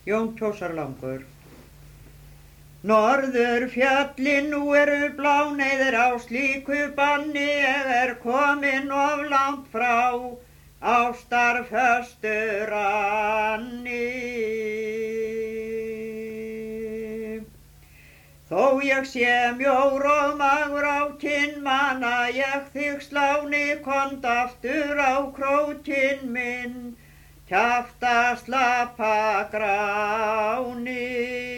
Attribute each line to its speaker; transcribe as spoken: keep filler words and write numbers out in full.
Speaker 1: Jón Kjósarlangur. Norður fjallin nú eru bláneyðir á slíku banni, ég er komin of langt frá ástarföstu ranni. Þó ég sé mjór og magur á kinn manna, ég þig sláni komd aftur á krókinn minn, kjafta slappa gráni.